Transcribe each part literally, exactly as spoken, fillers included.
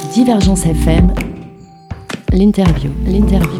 Divergence F M, l'interview, l'interview.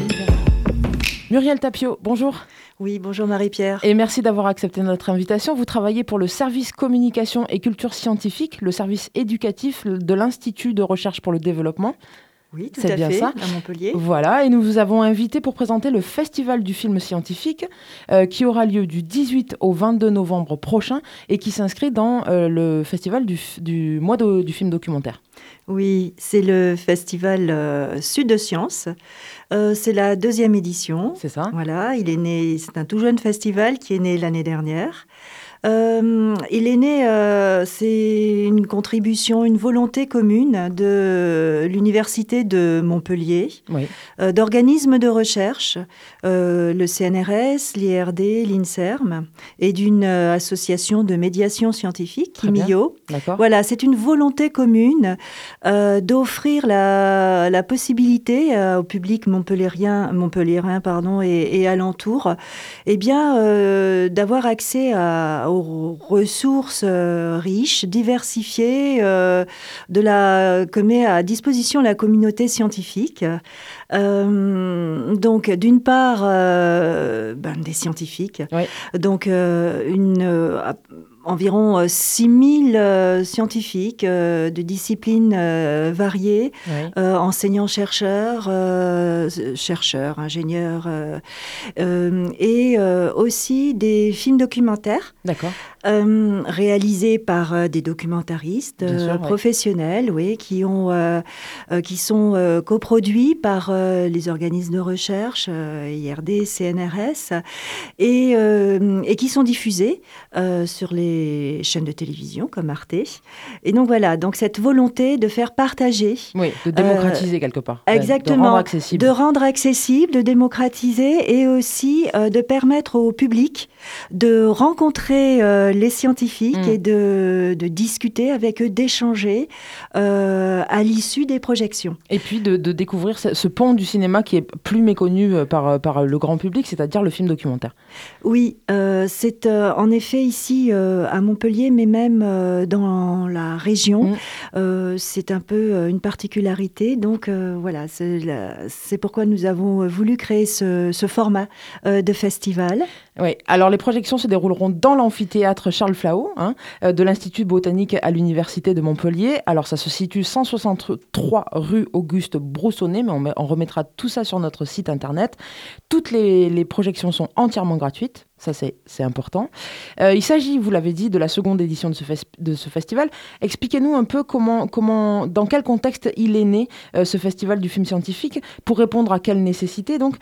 Muriel Tapio, bonjour. Oui, bonjour Marie-Pierre. Et merci d'avoir accepté notre invitation. Vous travaillez pour le service communication et culture scientifique, le service éducatif de l'Institut de recherche pour le développement. Oui, tout C'est à bien fait, ça. à Montpellier. Voilà, et nous vous avons invité pour présenter le Festival du film scientifique euh, qui aura lieu du dix-huit au vingt-deux novembre prochain et qui s'inscrit dans euh, le festival du, du mois de, du film documentaire. Oui, c'est le festival euh, Sud de Sciences. Euh, c'est la deuxième édition. C'est ça. Voilà, il est né, c'est un tout jeune festival qui est né l'année dernière. Euh, il est né, euh, c'est une contribution, une volonté commune de l'Université de Montpellier, Oui. euh, d'organismes de recherche, euh, le C N R S, l'I R D, l'INSERM, et d'une euh, association de médiation scientifique, Très bien. Kimio. D'accord. Voilà, c'est une volonté commune euh, d'offrir la, la possibilité euh, au public montpellierien, montpellierin pardon, et, et alentour, eh bien, euh, d'avoir accès à aux ressources euh, riches, diversifiées, euh, de la, que met à disposition la communauté scientifique. Euh, donc, d'une part, euh, ben, des scientifiques. Oui. Donc, euh, une... Euh, environ six mille euh, scientifiques euh, de disciplines euh, variées, Oui. euh, enseignants-chercheurs, euh, chercheurs, ingénieurs, euh, euh, et euh, aussi des films documentaires. D'accord. Euh, réalisés par euh, des documentaristes Bien sûr, euh, ouais. professionnels, oui, qui ont, euh, euh, qui sont euh, coproduits par euh, les organismes de recherche, euh, I R D, C N R S, et, euh, et qui sont diffusés euh, sur les chaînes de télévision comme Arte. Et donc voilà, donc cette volonté de faire partager. Oui, de démocratiser euh, quelque part. Exactement. De rendre accessible. De rendre accessible, de démocratiser et aussi euh, de permettre au public de rencontrer euh, les scientifiques mmh. et de, de discuter avec eux, d'échanger euh, à l'issue des projections. Et puis de, de découvrir ce, ce pan du cinéma qui est plus méconnu par, par le grand public, c'est-à-dire le film documentaire. Oui, euh, c'est euh, en effet ici euh, à Montpellier, mais même euh, dans la région, mmh. euh, c'est un peu euh, une particularité. Donc euh, voilà, c'est, la, c'est pourquoi nous avons voulu créer ce, ce format euh, de festival. Oui, alors les projections se dérouleront dans l'amphithéâtre Charles Flahault, hein, de l'Institut botanique à l'Université de Montpellier. Alors ça se situe cent soixante-trois rue Auguste Broussonnet, mais on, met, on remettra tout ça sur notre site internet. Toutes les, les projections sont entièrement gratuites. Ça, c'est, c'est important. Euh, il s'agit, vous l'avez dit, de la seconde édition de ce, fes- de ce festival. Expliquez-nous un peu comment, comment, dans quel contexte il est né, euh, ce festival du film scientifique, pour répondre à quelle nécessité, donc.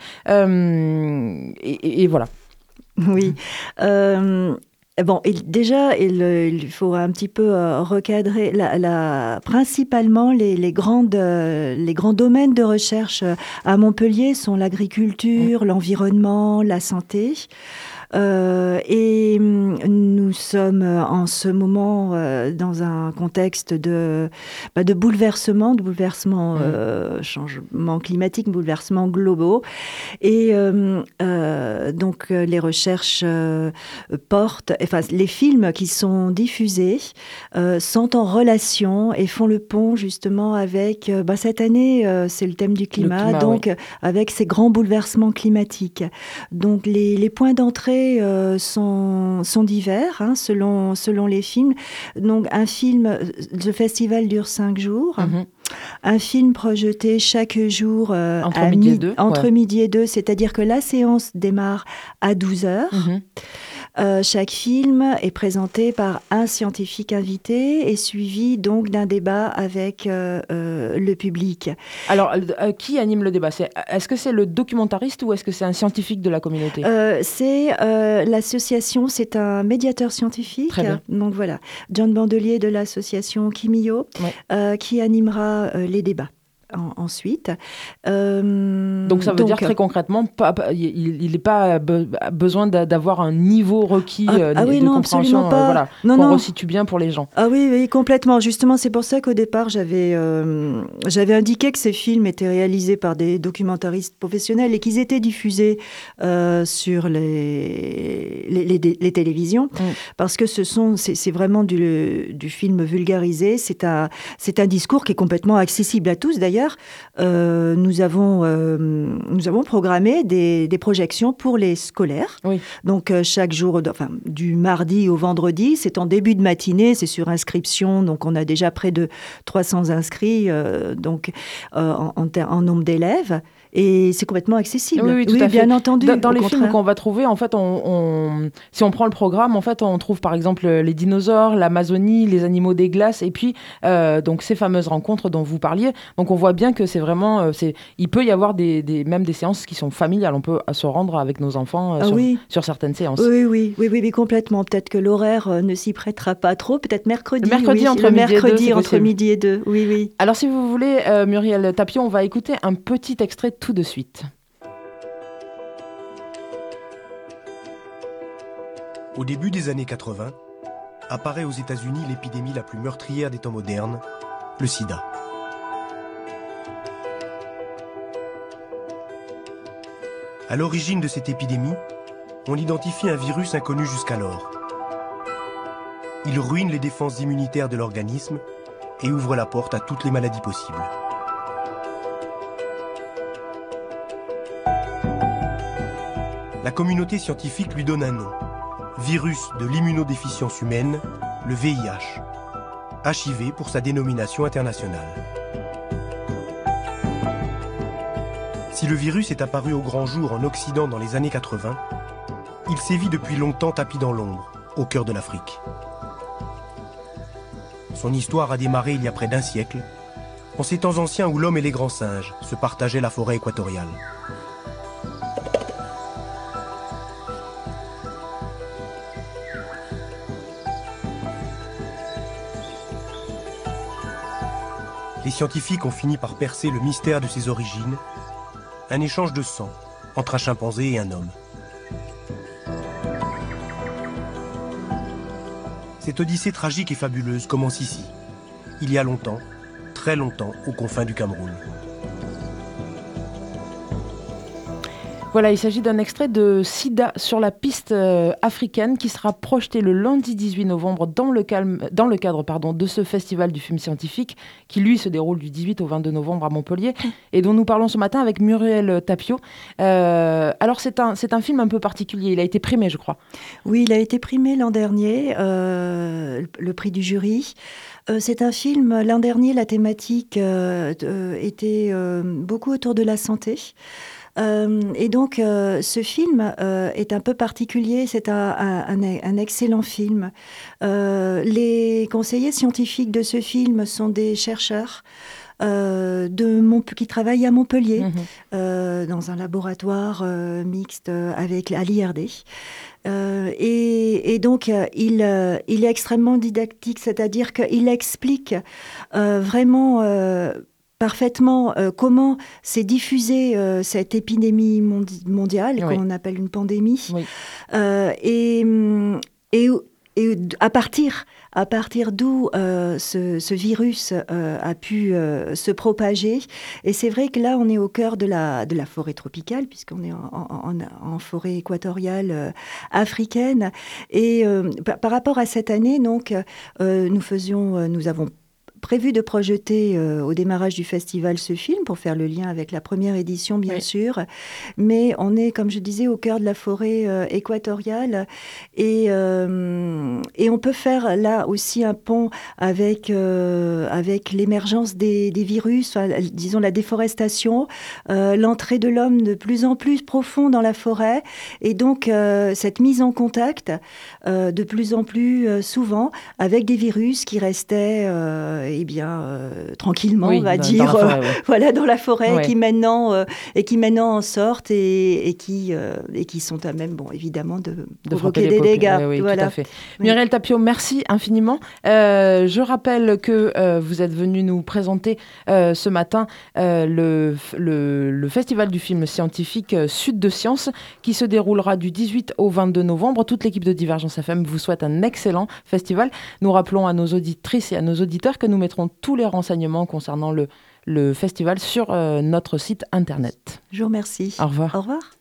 Euh, et, et, et voilà. Oui. Euh, bon, il, déjà, il, il faut un petit peu euh, recadrer la, la, principalement les, les, grandes, euh, les grands domaines de recherche à Montpellier sont l'agriculture, mmh. l'environnement, la santé. Euh, et nous sommes en ce moment euh, dans un contexte de, bah, de bouleversement, de bouleversement, mmh. euh, changement climatique, bouleversements globaux. Et euh, euh, donc les recherches euh, portent, enfin les films qui sont diffusés euh, sont en relation et font le pont justement avec, euh, bah, cette année euh, c'est le thème du climat, climat donc oui. avec ces grands bouleversements climatiques. Donc les, les points d'entrée Euh, sont, sont divers hein, selon, selon les films. Donc un film, le festival dure cinq jours. Mm-hmm. Un film projeté chaque jour euh, entre, à midi, mi- et deux, entre ouais. midi et deux, c'est-à-dire que la séance démarre à douze heures. Mm-hmm. Euh, chaque film est présenté par un scientifique invité et suivi donc d'un débat avec euh, euh, le public. Alors, euh, qui anime le débat ? c'est, Est-ce que c'est le documentariste ou est-ce que c'est un scientifique de la communauté ? euh, C'est euh, l'association, c'est un médiateur scientifique. Très bien. Donc voilà, John Bandelier de l'association Kimio, ouais. euh, qui animera euh, les débats. en, ensuite. Euh, donc ça veut donc, dire très concrètement, pas, pas, il n'est pas be, besoin d'avoir un niveau requis ah, euh, ah oui, de non, compréhension, pas. Euh, voilà, non, qu'on non. resitue bien pour les gens. Ah oui, oui, complètement. Justement, c'est pour ça qu'au départ, j'avais euh, j'avais indiqué que ces films étaient réalisés par des documentaristes professionnels et qu'ils étaient diffusés euh, sur les, les, les, les télévisions, mm. parce que ce sont, c'est, c'est vraiment du, du film vulgarisé. C'est un, c'est un discours qui est complètement accessible à tous. D'ailleurs, euh, nous avons euh, nous avons programmé des, des projections pour les scolaires. Oui. Donc euh, chaque jour, enfin du mardi au vendredi, c'est en début de matinée, c'est sur inscription. Donc on a déjà près de trois cents inscrits, euh, donc euh, en, en, en nombre d'élèves. Et c'est complètement accessible. Oui, oui, tout oui à fait. Bien entendu. Dans, dans les contraire. films qu'on va trouver, en fait, on, on, si on prend le programme, en fait, on trouve par exemple les dinosaures, l'Amazonie, les animaux des glaces, et puis euh, donc ces fameuses rencontres dont vous parliez. Donc on voit bien que c'est vraiment, euh, c'est, il peut y avoir des, des, même des séances qui sont familiales. On peut se rendre avec nos enfants euh, ah, sur, oui. sur certaines séances. Oui, oui, oui, oui, oui, complètement. Peut-être que l'horaire euh, ne s'y prêtera pas trop. Peut-être mercredi. Le mercredi oui, entre le midi mercredi et deux, entre midi et deux. Oui, oui. Alors si vous voulez, euh, Muriel Tapio, on va écouter un petit extrait tout de suite. Au début des années quatre-vingts, apparaît aux États-Unis l'épidémie la plus meurtrière des temps modernes, le sida. À l'origine de cette épidémie, on identifie un virus inconnu jusqu'alors. Il ruine les défenses immunitaires de l'organisme et ouvre la porte à toutes les maladies possibles. La communauté scientifique lui donne un nom. Virus de l'immunodéficience humaine, le V I H. H I V pour sa dénomination internationale. Si le virus est apparu au grand jour en Occident dans les années quatre-vingts, il sévit depuis longtemps tapi dans l'ombre, au cœur de l'Afrique. Son histoire a démarré il y a près d'un siècle, en ces temps anciens où l'homme et les grands singes se partageaient la forêt équatoriale. Les scientifiques ont fini par percer le mystère de ses origines, un échange de sang entre un chimpanzé et un homme. Cette odyssée tragique et fabuleuse commence ici, il y a longtemps, très longtemps, aux confins du Cameroun. Voilà, il s'agit d'un extrait de Sida sur la piste euh, africaine qui sera projeté le lundi dix-huit novembre dans le, calme, dans le cadre pardon, de ce festival du film scientifique qui, lui, se déroule du dix-huit au vingt-deux novembre à Montpellier et dont nous parlons ce matin avec Muriel Tapio. Euh, alors, c'est un, c'est un film un peu particulier. Il a été primé, je crois. Oui, il a été primé l'an dernier, euh, le prix du jury. Euh, c'est un film, l'an dernier, la thématique euh, euh, était euh, beaucoup autour de la santé. Euh, et donc, euh, ce film euh, est un peu particulier. C'est un, un, un excellent film. Euh, les conseillers scientifiques de ce film sont des chercheurs euh, de Mont- qui travaillent à Montpellier, mmh. euh, dans un laboratoire euh, mixte avec à l'I R D. Euh, et, et donc, euh, il, euh, il est extrêmement didactique, c'est-à-dire qu'il explique euh, vraiment... Euh, parfaitement euh, comment s'est diffusée euh, cette épidémie mondi- mondiale, oui. qu'on appelle une pandémie, oui. euh, et, et, et à partir, à partir d'où euh, ce, ce virus euh, a pu euh, se propager. Et c'est vrai que là, on est au cœur de la, de la forêt tropicale, puisqu'on est en, en, en forêt équatoriale euh, africaine. Et euh, par, par rapport à cette année, donc, euh, nous faisions, euh, nous avons prévu de projeter euh, au démarrage du festival ce film pour faire le lien avec la première édition, bien oui. sûr. Mais on est, comme je disais, au cœur de la forêt euh, équatoriale et, euh, et on peut faire là aussi un pont avec, euh, avec l'émergence des, des virus, enfin, disons la déforestation, euh, l'entrée de l'homme de plus en plus profond dans la forêt et donc euh, cette mise en contact euh, de plus en plus euh, souvent avec des virus qui restaient... Euh, eh bien, euh, tranquillement, oui, on va dans, dire, dans la forêt, euh, ouais. voilà, dans la forêt, Ouais. qui maintenant, euh, et qui maintenant en sortent et, et, qui, euh, et qui sont à même, bon, évidemment, de, De provoquer frapper des les paupières. dégâts. Oui, oui, voilà. tout à fait. Oui. Muriel Tapio, merci infiniment. Euh, je rappelle que euh, vous êtes venue nous présenter euh, ce matin euh, le, le, le festival du film scientifique euh, Sud de Science qui se déroulera du dix-huit au vingt-deux novembre. Toute l'équipe de Divergence F M vous souhaite un excellent festival. Nous rappelons à nos auditrices et à nos auditeurs que nous mettrons tous les renseignements concernant le, le festival sur euh, notre site internet. Je vous remercie. Au revoir. Au revoir.